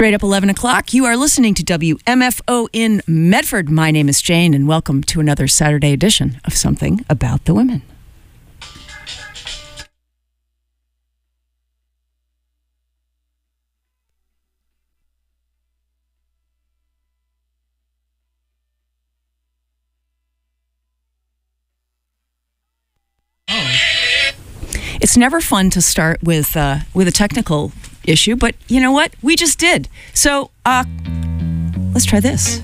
Straight up 11 o'clock, you are listening to WMFO in Medford. My name is Jane, and welcome to another Saturday edition of Something About the Women. It's never fun to start with a technical issue, but you know what? We just did. So, let's try this.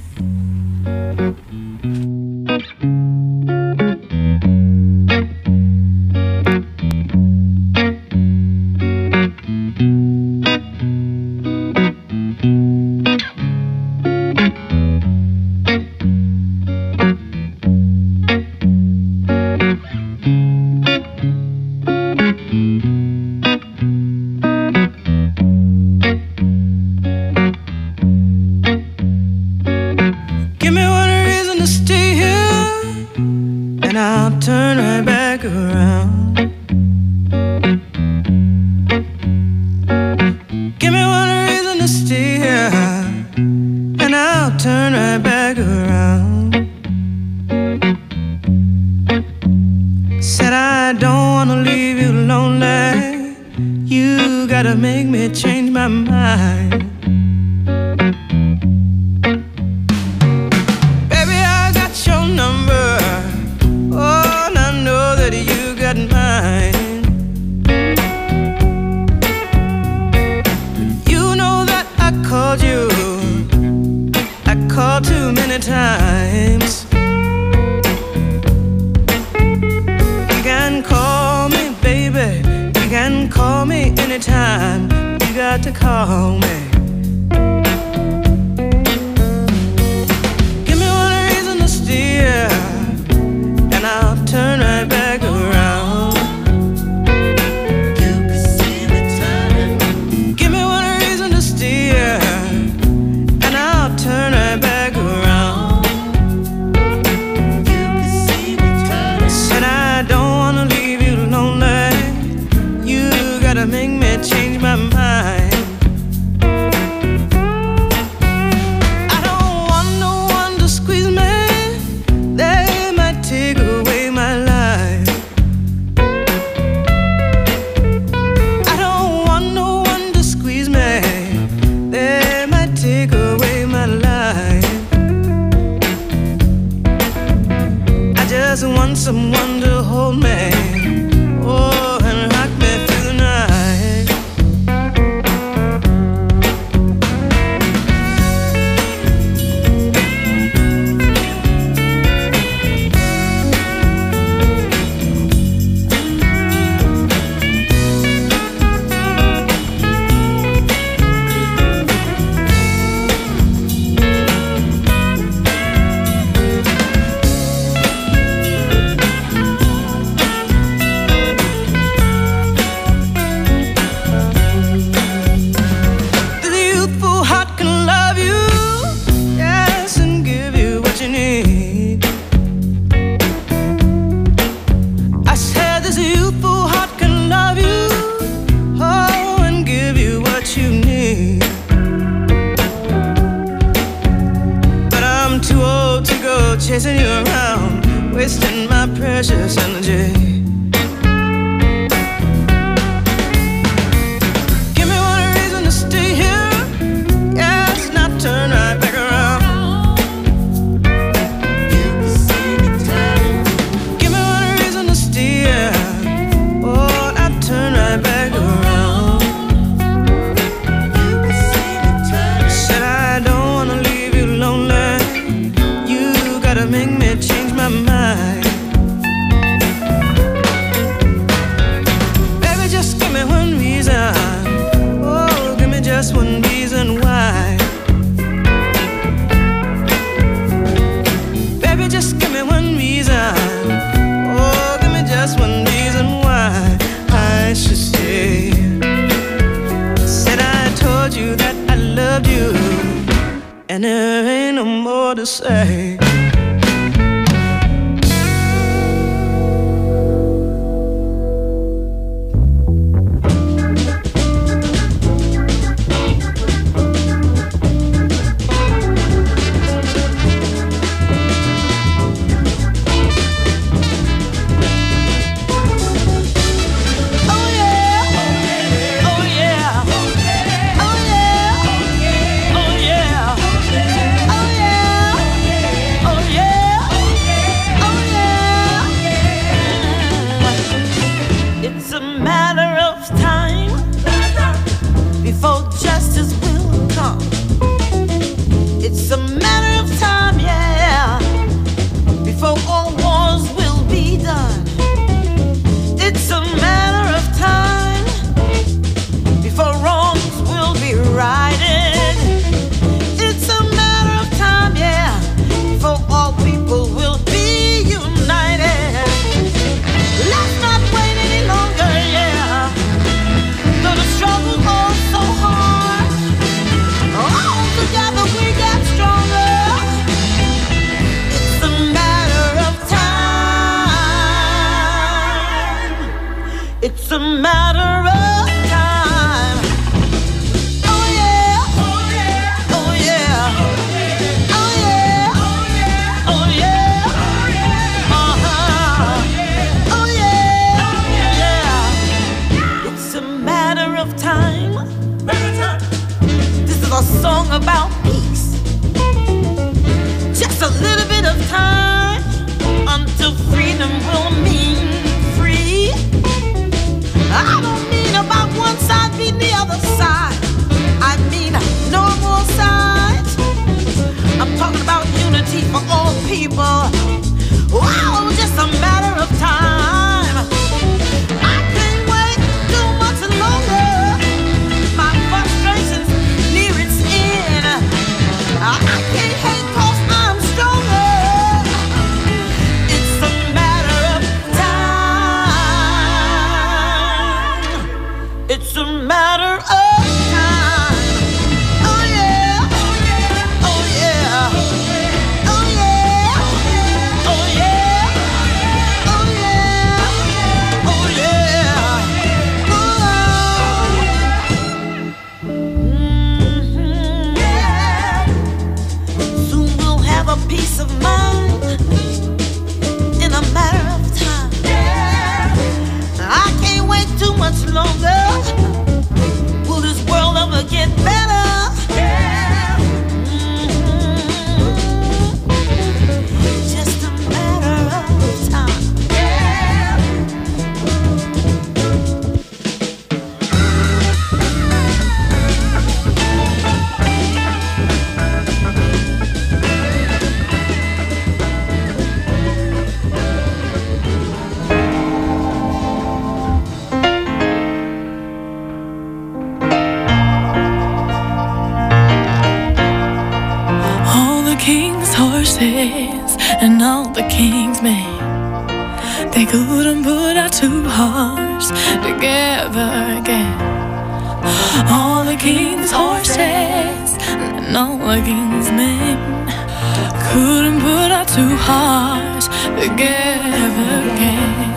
horses and all the king's men. They couldn't put our two hearts together again. All the king's horses and all the king's men couldn't put our two hearts together again.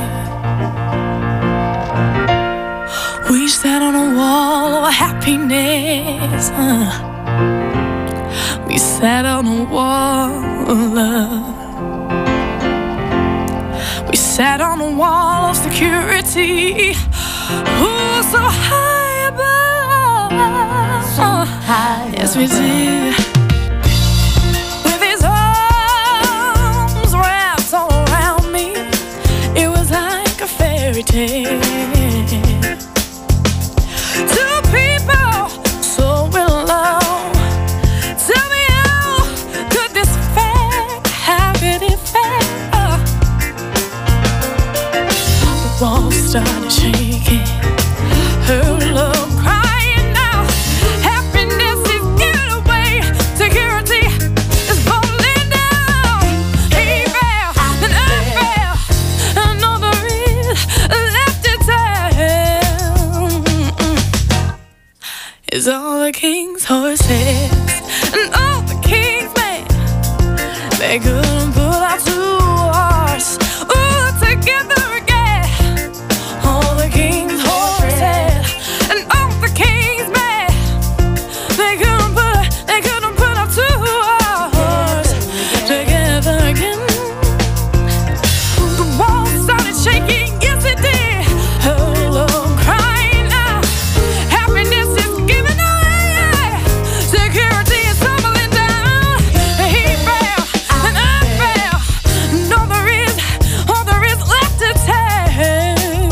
We sat on a wall of happiness. We sat on a wall of love. We sat on a wall of security. Oh, so high above. So high yes, we did. With his arms wrapped all around me, it was like a fairy tale. Two people so in love. Tell me how could this fact, how could it fail? The walls started shaking, her love crying now. Happiness is getting away, security is falling down. He fell, then I fell, another is left to tell. Is all the king's horses and all the king's men. They couldn't put our two hearts together again. All the king's horses and all the king's men. They couldn't put our two hearts together again. The walls started shaking, yes it did. Her love crying out. Happiness is giving away. Security is tumbling down. He fell, and I fell. And all there is left to tell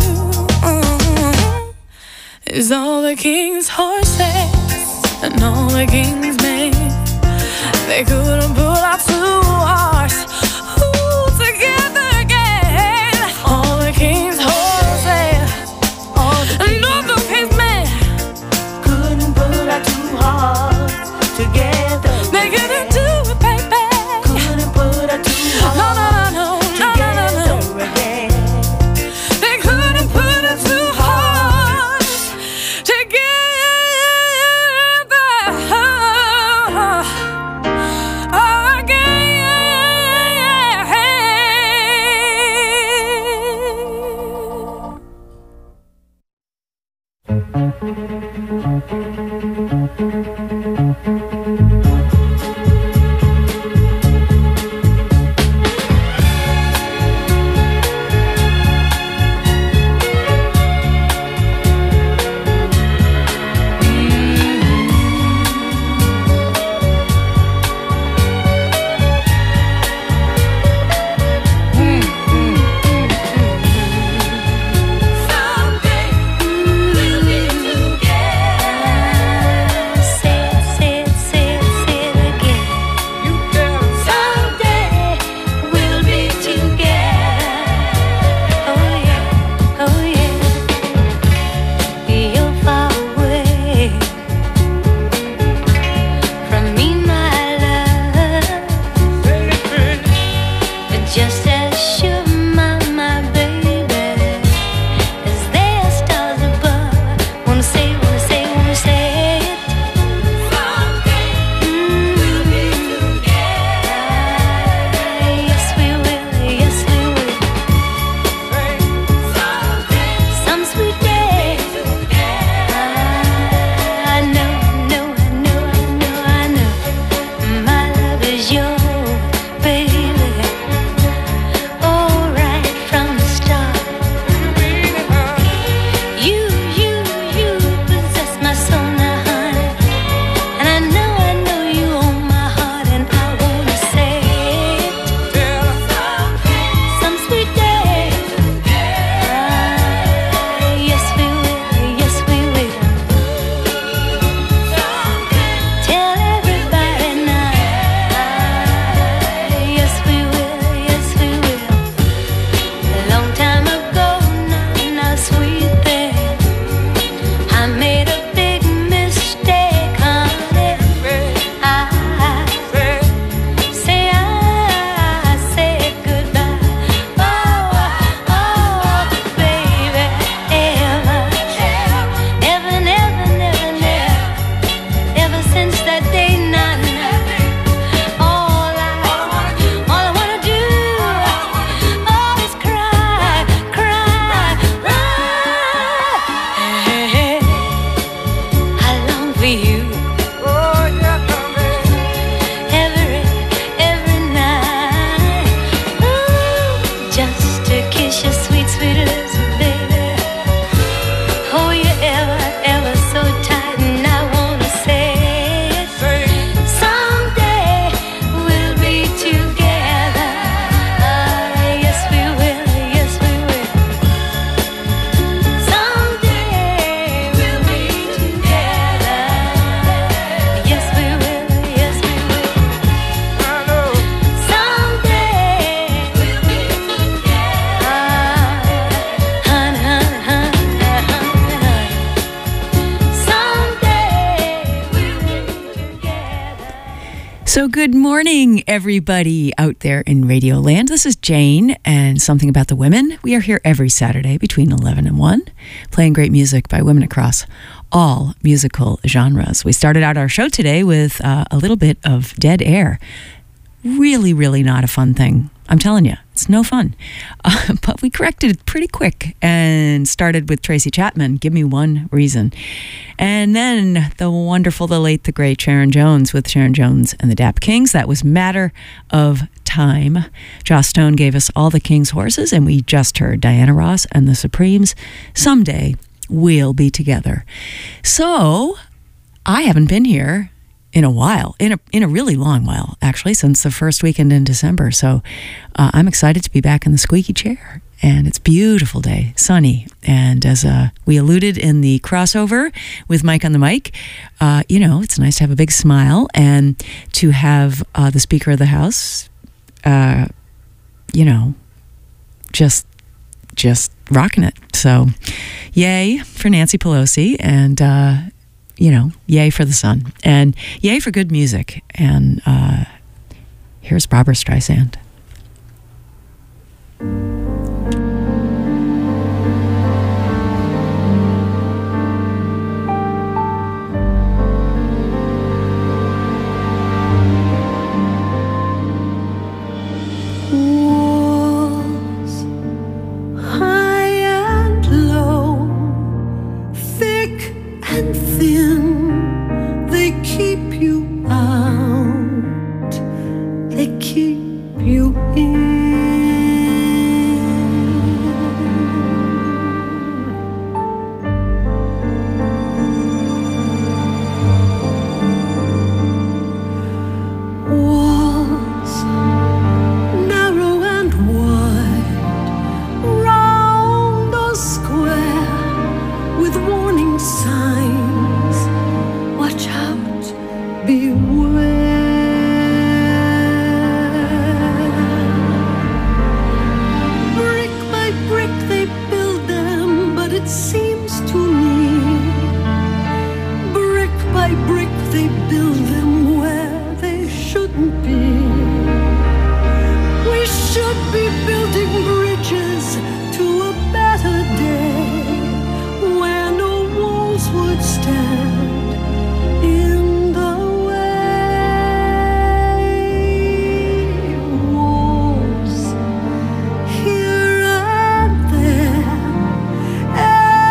is all the king's horses and all the king's men. They couldn't put our two hearts together again. All the king's horses and all the king's men Couldn't put our two hearts together. they couldn't do it, baby. Couldn't put our two No, hearts no, no, no, no, no, no, together no. again. They couldn't put our two hearts together. So good morning, everybody out there in Radio Land. This is Jane and Something About the Women. We are here every Saturday between 11 and 1, playing great music by women across all musical genres. We started out our show today with a little bit of Dead Air. Really, really not a fun thing. I'm telling you, it's no fun. But we corrected it pretty quick and started with Tracy Chapman, Give Me One Reason. And then the wonderful, the late, the great Sharon Jones with Sharon Jones and the Dap Kings. That was Matter of Time. Joss Stone gave us All the King's Horses, and we just heard Diana Ross and the Supremes. Someday we'll be together. So I haven't been here in a while, in a really long while, actually, since the first weekend in December. So I'm excited to be back in the squeaky chair. And it's a beautiful day, sunny. And as we alluded in the crossover with Mike on the Mic, it's nice to have a big smile and to have the Speaker of the House, just rocking it. So yay for Nancy Pelosi and, yay for the sun and yay for good music. And here's Barbra Streisand. Walls high and low, thick and thin, they keep you out, they keep you in. Walls narrow and wide, round or square, with warning signs, watch out, beware. Brick by brick they build them, but it seems to me, brick by brick they build them where they shouldn't be. We should be building bridges to a better day, where no walls would stand in the way. Walls here and there,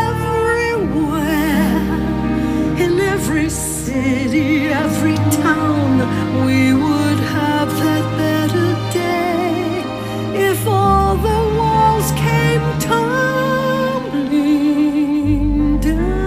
everywhere, in every city, every town, we would have that better day if all the walls came tumbling down.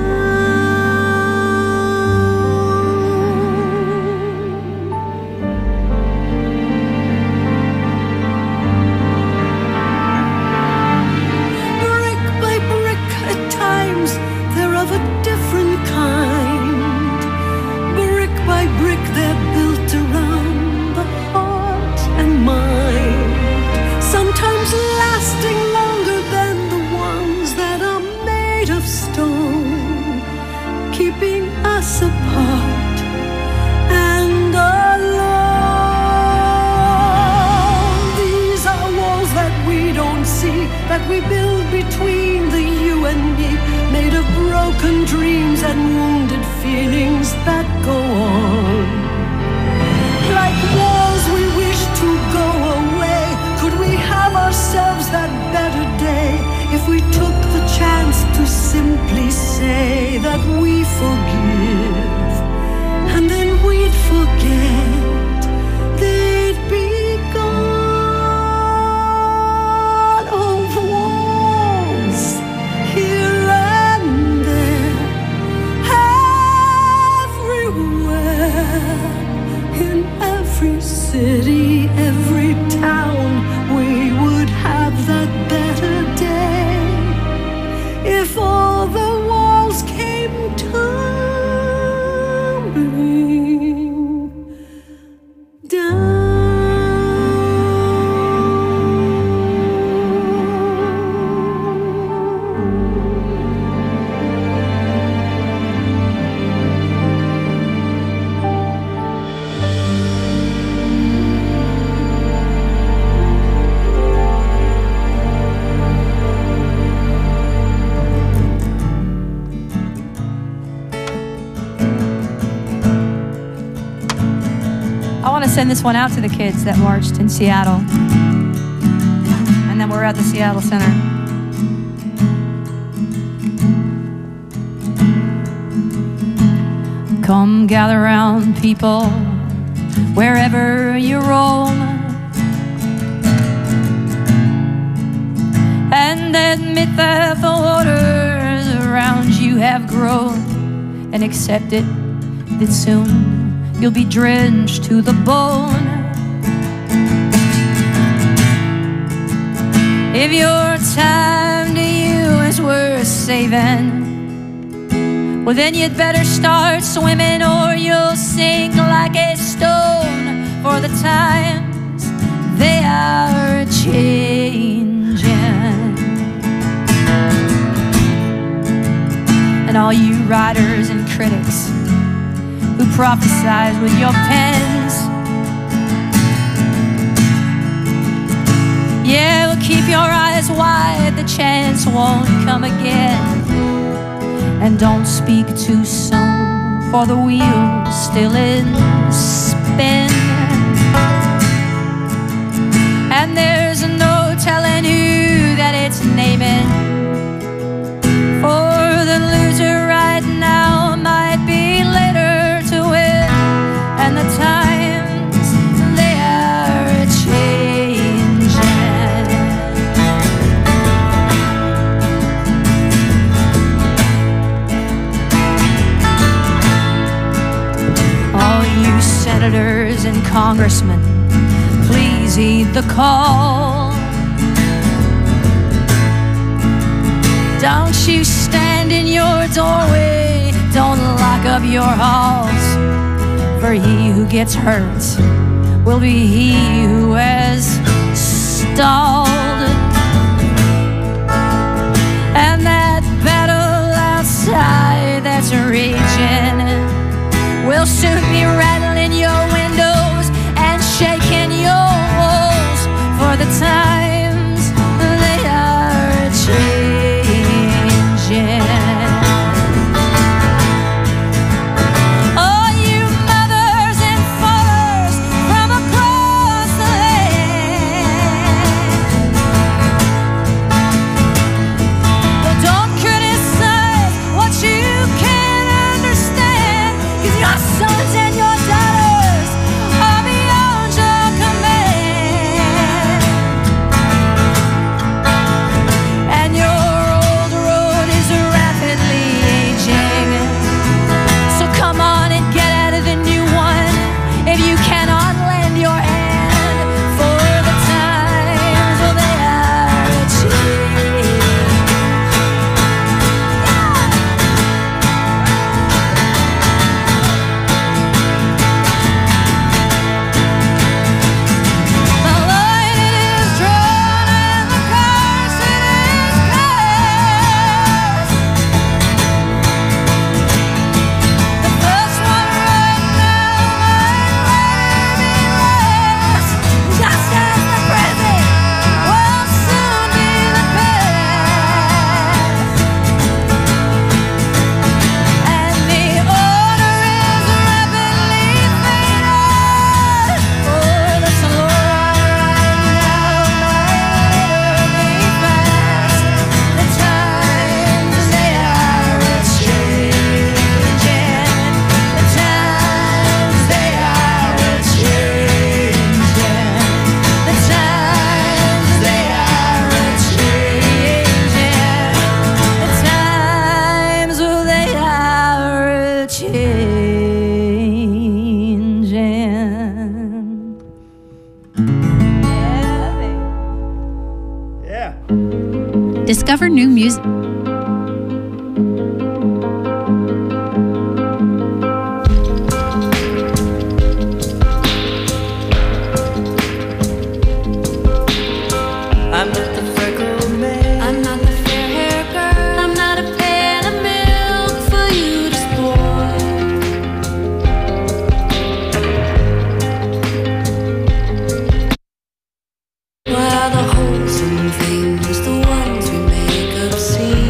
Brick by brick, at times, they're of a different kind. Brick by brick, they're built around the heart and mind, sometimes lasting longer than the ones that are made of stone, keeping us apart and alone. These are walls that we don't see, that we build between the you and me, made of broken dreams and wounded feelings that go on. Like walls we wish to go away, could we have ourselves that better day if we took the chance to simply say that we forgive, and then we'd forget, they'd be gone. Oh, walls here and there, everywhere, in every city, every town, we would have that better day if all the walls came tumbling down. Send this one out to the kids that marched in Seattle. And then we're at the Seattle Center. Come gather round, people, wherever you roam, and admit that the waters around you have grown, and accept it that soon you'll be drenched to the bone. If your time to you is worth saving, well then you'd better start swimming or you'll sink like a stone, for the times they are changing. And all you writers and critics who prophesize with your pens, yeah, well, keep your eyes wide, the chance won't come again. And don't speak too soon, for the wheel's still in spin. And there's no telling who that it's naming, for the loser right now might be later to win. And the times, they are changing. All you senators and congressmen, please heed the call. Don't you stand in your doorway, don't lock up your halls, for he who gets hurt will be he who has stalled. And that battle outside that's raging will soon be rattling your windows and shaking your walls, for the times they are changing. Oh, you mothers and fathers from across the land, well, don't criticize what you can't understand, 'cause your sons and your daughters are beyond your command. And your old road is rapidly aging, so come on and get out of the new one if you cannot lend your hand, for the times, well, they are changing. The line is drawn and the curtain is closed. The first one right now might be last, just as the present will soon be the past. And the order is rapidly fading, for the slow right now might be fast. The times, they are changing. The times, they are changing. The times, they are changing. The times, well, they are changing. Yeah, baby. Yeah. Discover new music. I'm not the freckled man. I'm not the fair hair girl. I'm not a pan of milk for you to spoil. Well, the wholesome things, the ones we make obscene.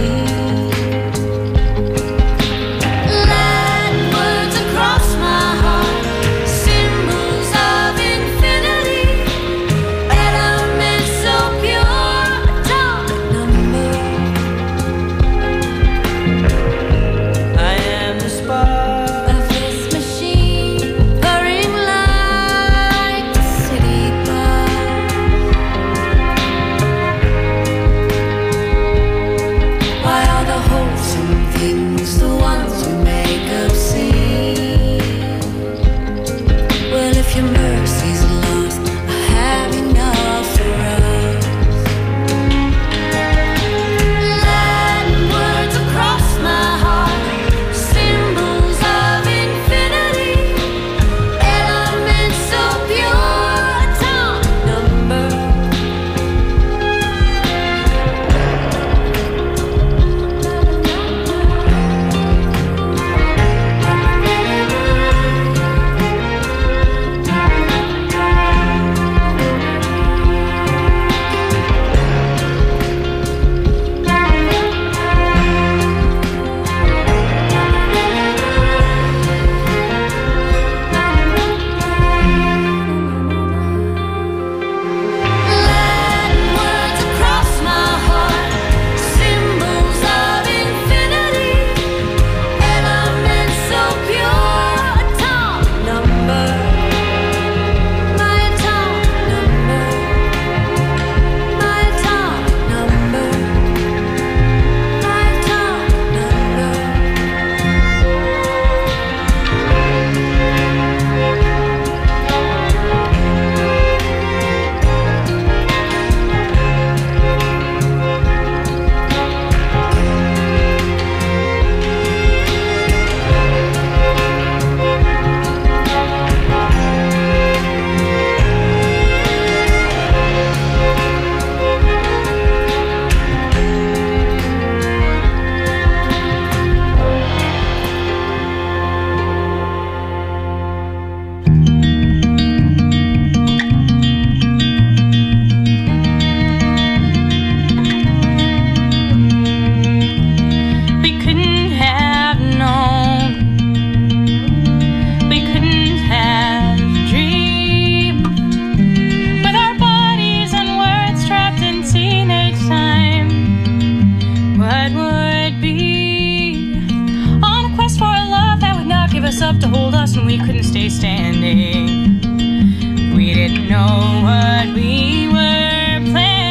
know what we were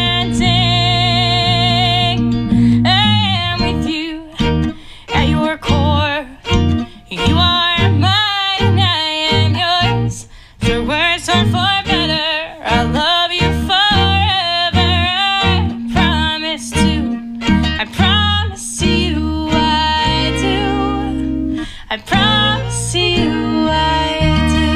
planting. I am with you at your core. You are mine, I am yours. For worse or for better, I'll love you forever. I promise to, I promise you I do. I promise you I do.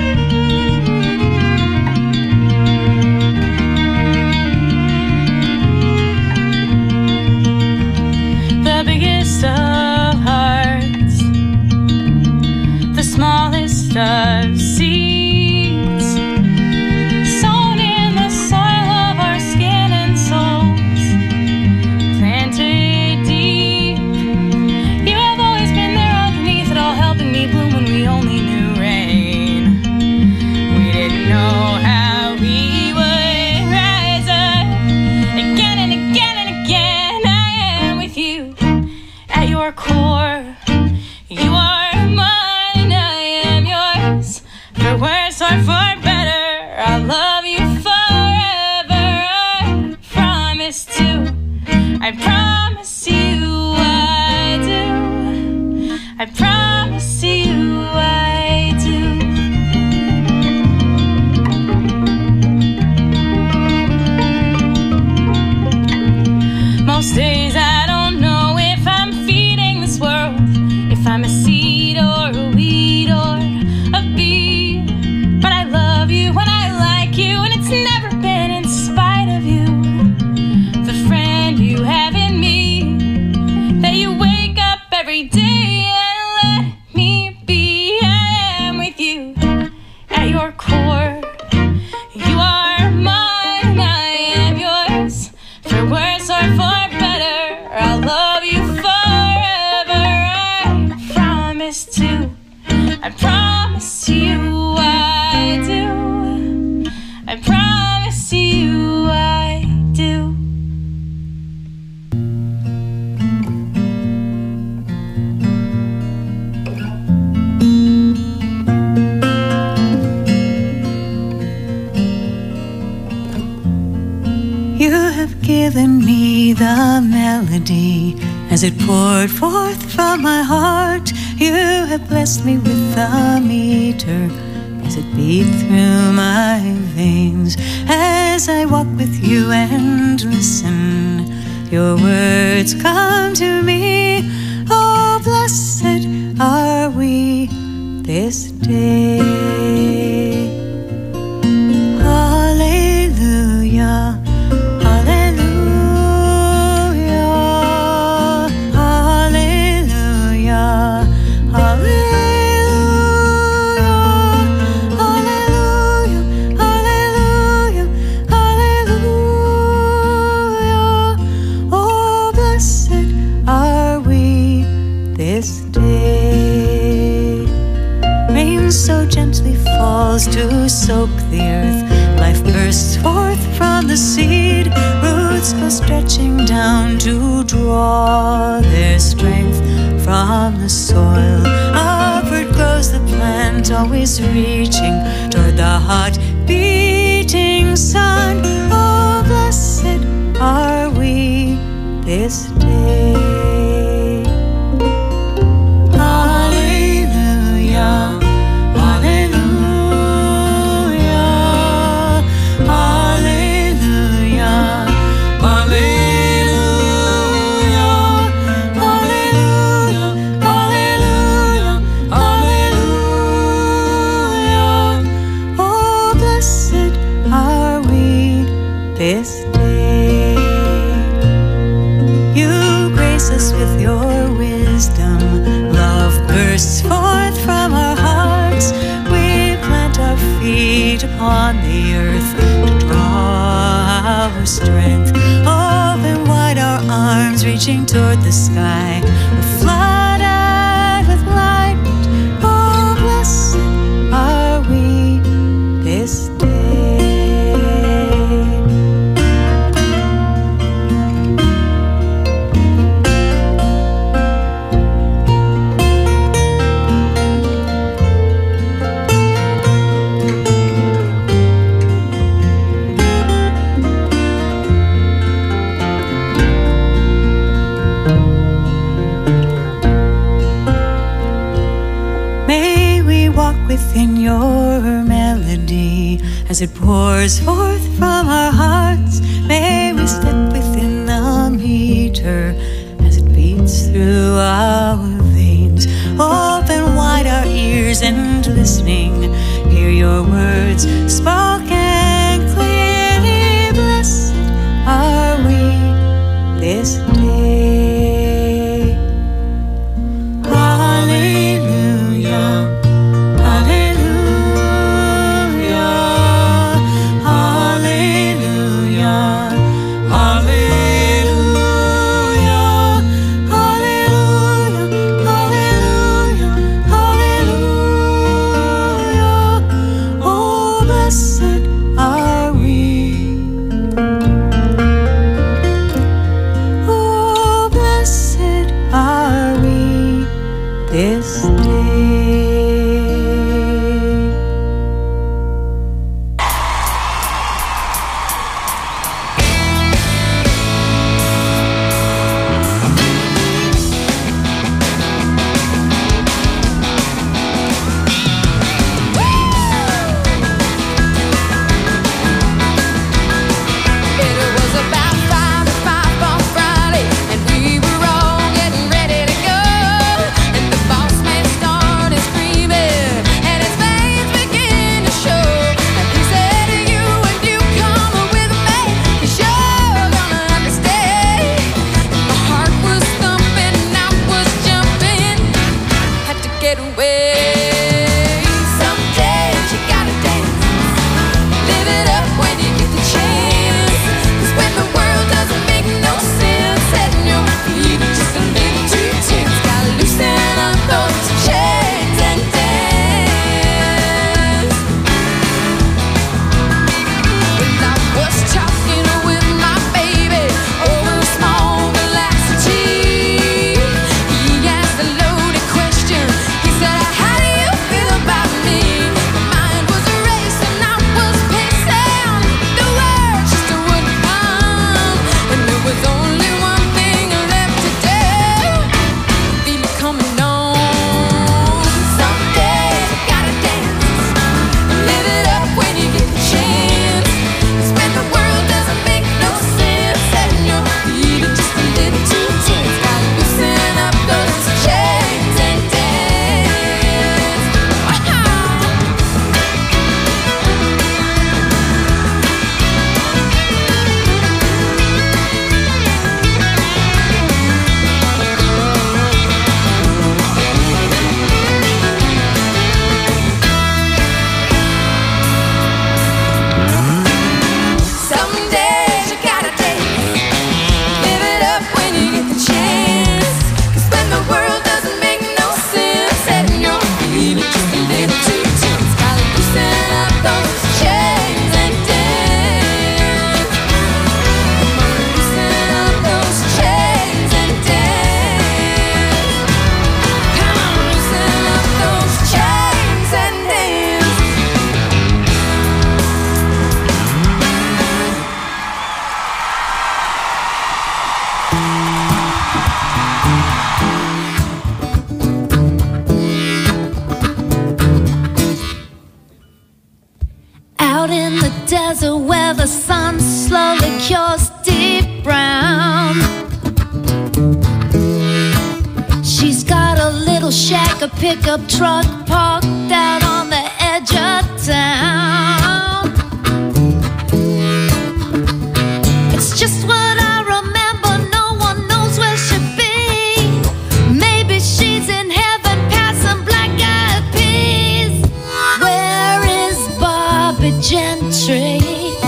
The biggest of hearts, the smallest of seeds, sown in the soil of our skin and souls, planted deep. You have always been there underneath it all, helping me bloom when we only knew rain. We didn't know how we would rise up again and again and again. I am with you at your core. You are mine, I am yours. For worse or for better, I'll love you forever. I promise to, I promise you I do. I promise you I do. Most days I don't know if I'm feeding this world, if I'm a seed or a weed or a bee. But I love you and I like you, and it's never been in spite of you. The friend you have in me, that you wake up every day and let me be. I am with you at your core. You are mine, I am yours. For worse or for better, I'll love you forever. I promise to, I promise you I do. I promise you I do. You have given me the melody as it poured forth from my heart. You have blessed me with the meter as it beat through my veins. As I walk with you and listen, your words come to me. Oh, blessed are we this day. Hallelujah. So gently falls to soak the earth. Life bursts forth from the seed. Roots go stretching down to draw their strength from the soil. Upward grows the plant, always reaching toward the hot beating sun. Oh, blessed are we this day. Hallelujah. This day, you grace us with your wisdom. Love bursts forth from our hearts. We plant our feet upon the earth to draw our strength. Open wide our arms, reaching toward the sky. We're flooded with light. Oh, blessed are we this day. as it pours forth from our hearts. May we step within the meter as it beats through our veins. Open wide our ears and listening, hear your words spoken clearly. Blessed are we this day. Hallelujah. desert where the sun slowly cures deep brown. She's got a little shack, a pickup truck parked out on the edge of town. It's just what I remember, no one knows where she'll be. Maybe she's in heaven passing black-eyed peas. Where is Bobby Gentry?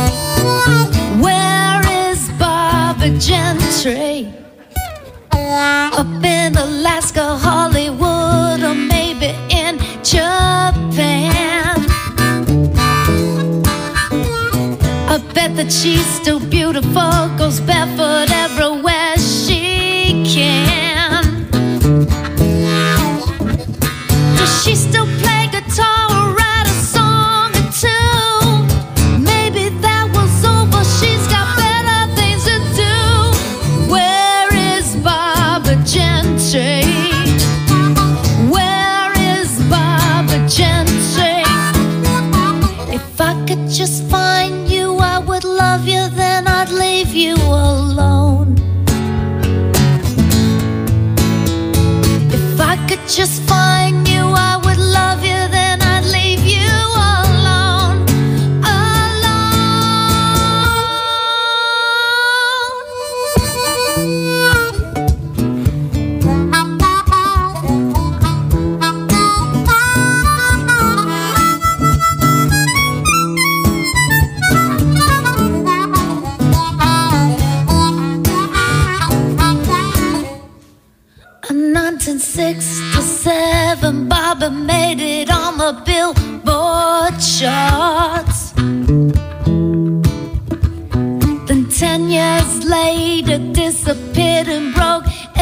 Where is Bobby Gentry? Up in Alaska, Hollywood, or maybe in Japan. I bet that she's still beautiful, goes barefoot everywhere she can. Does she still play guitar or write a song or two? Maybe that was over, she's got better things to do. Where is Bobby Gentry? Where is Bobby Gentry? If I could just just fine. Knew I would love you, then I'd leave you alone, In 1967, Bobby made it on the Billboard charts. Then 10 years later, disappeared and broke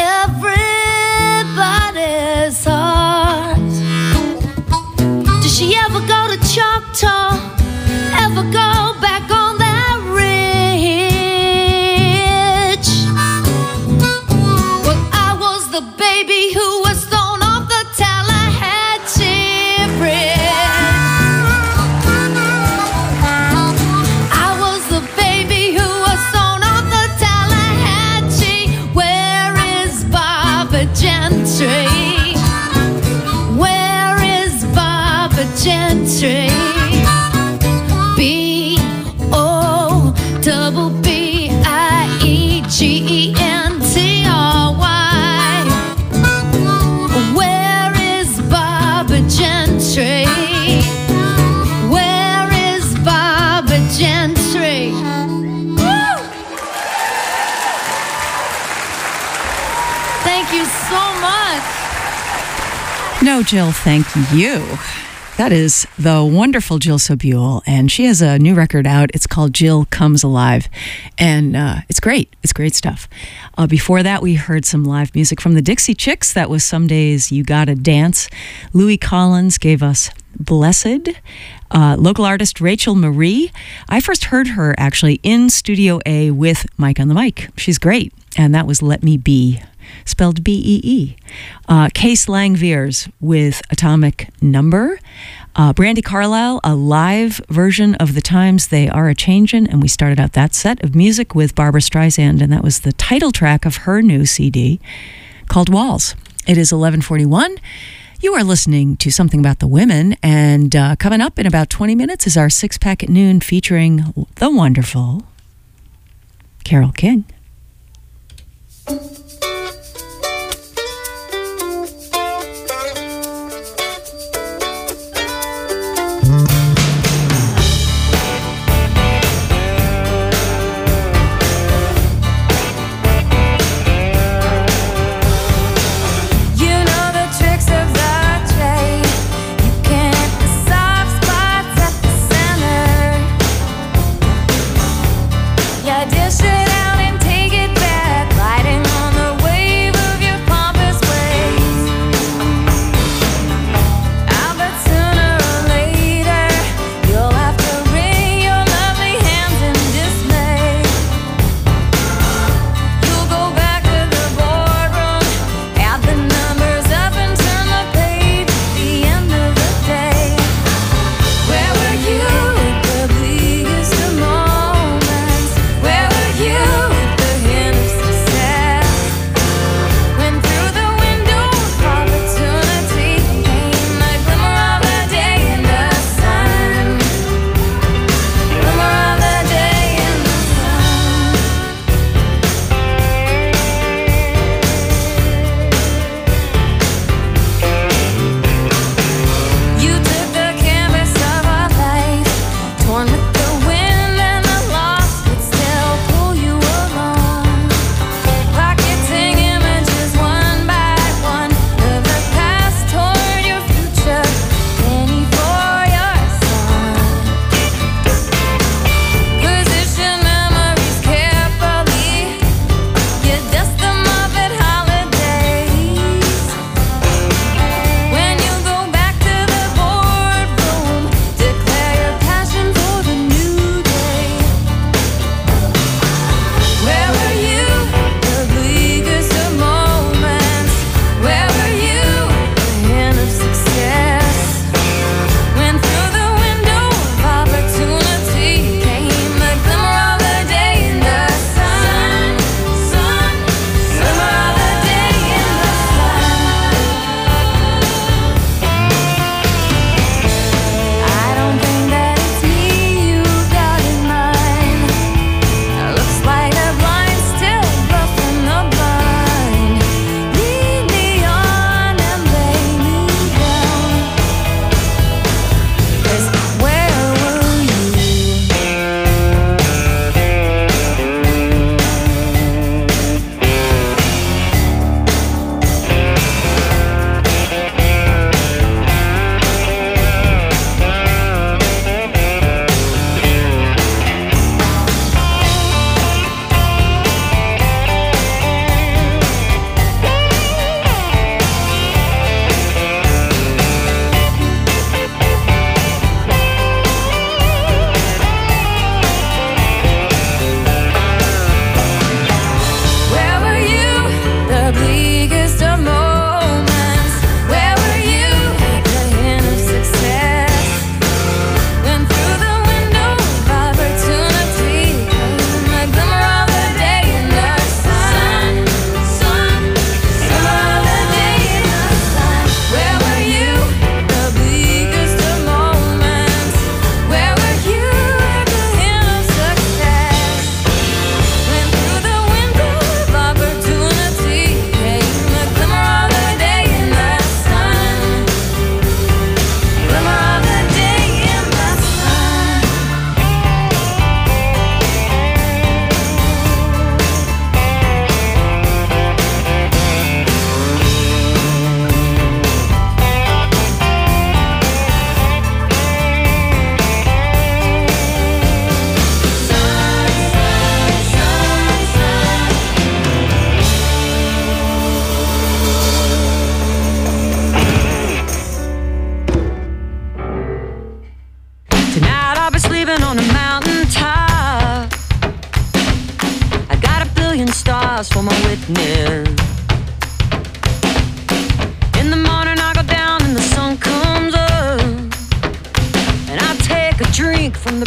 everybody's heart. Did she ever go to Choctaw? Ever go back on that ridge? Well, I was the baby who was thrown off the Tallahatchie Bridge. I was the baby who was thrown off the Tallahatchie. Where is Barbara Gentry? Where is Barbara Gentry? B-O-B-B-I-E-G-E-N-T-R-Y. Where is Barbara Gentry? Where is Barbara Gentry? Woo! Thank you so much. No, Jill, thank you. That is the wonderful Jill Sobule, and she has a new record out. It's called Jill Comes Alive, and it's great. It's great stuff. Before that, we heard some live music from the Dixie Chicks. That was Some Days You Gotta Dance. Louis Collins gave us Blessed. Local artist Rachel Marie. I first heard her actually in Studio A with Mike on the Mic. She's great, and that was Let Me Be, spelled B-E-E. Case Langviers with Atomic Number. Brandi Carlile, a live version of The Times They Are A-Changin', and we started out that set of music with Barbra Streisand, and that was the title track of her new CD called Walls. It is 11:41. You are listening to Something About the Women, and coming up in about 20 minutes is our Six Pack at Noon featuring the wonderful Carole King. Dish it out and take it back, lighting on the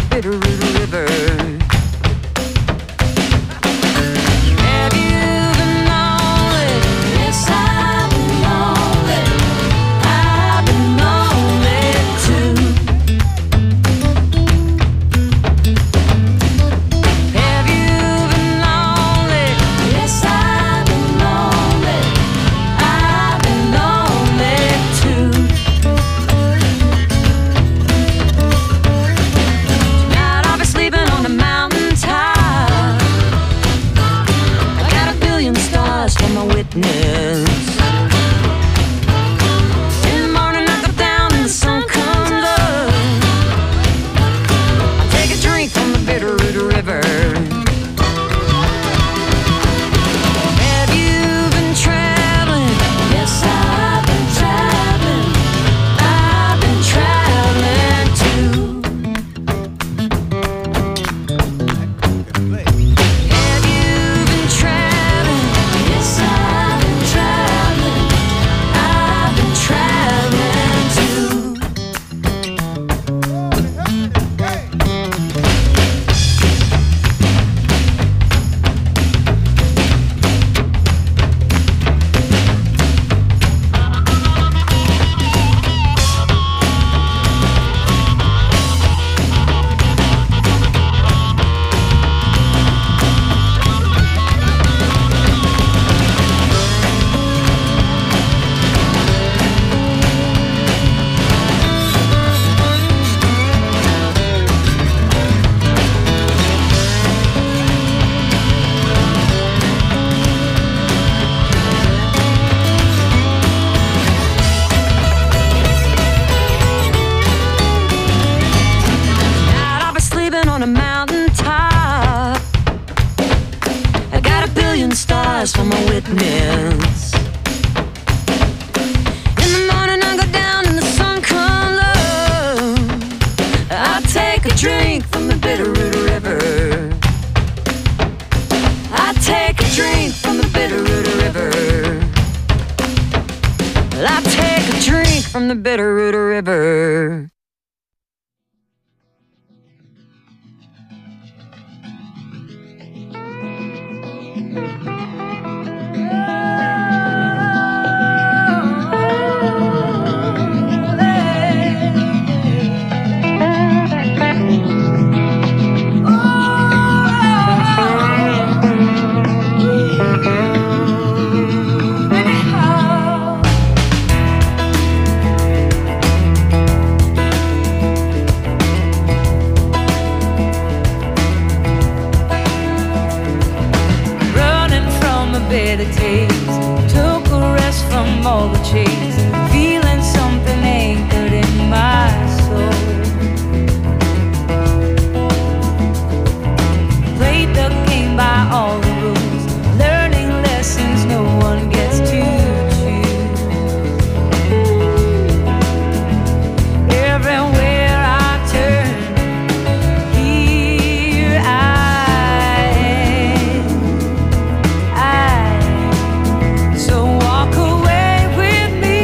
Bitterroot River. Have you been lonely? Yes, I've been lonely. I've been lonely too. Have you been lonely? Yes, I've been lonely. I've been lonely too. Tonight I'll be sleeping on the mountaintop. I got a billion stars for my witness. In the morning I go down and the sun comes up. I take a drink from the Bitterroot River. Have you been traveling? Yes, I've been traveling. I've been traveling too. Have you been traveling? Yes, I've been traveling. I've been traveling too. Tonight I'll be sleeping on a mountaintop. I got a billion stars for my witness. In the morning I go down and the sun comes up. I take a drink from the Bitterroot River. I take a drink from the Bitterroot River. I take a drink from the Bitterroot River. Running from a bitter taste, took a rest from all the chase, feeling something anchored in my soul. Played the game by all the rules, learning lessons no one gets to choose. Everywhere I turn, here I am. So walk away with me.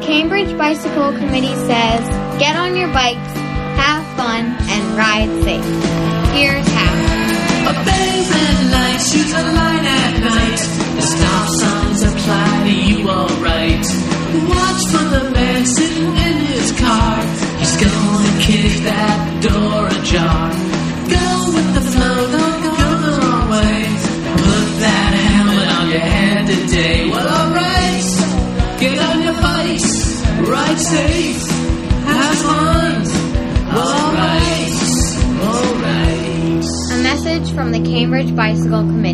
Cambridge Bicycle Committee says, get on your bikes, have fun, and ride safe. Here's how. Obey red lights, use a line at night. The stop signs apply to you alright. Watch for the man sitting in his car. He's gonna kick that door ajar. Go with the flow, don't go the wrong way. Put that helmet on your head today. Well, alright, get on your bikes, ride safe, have fun. Alright, alright. A message from the Cambridge Bicycle Committee.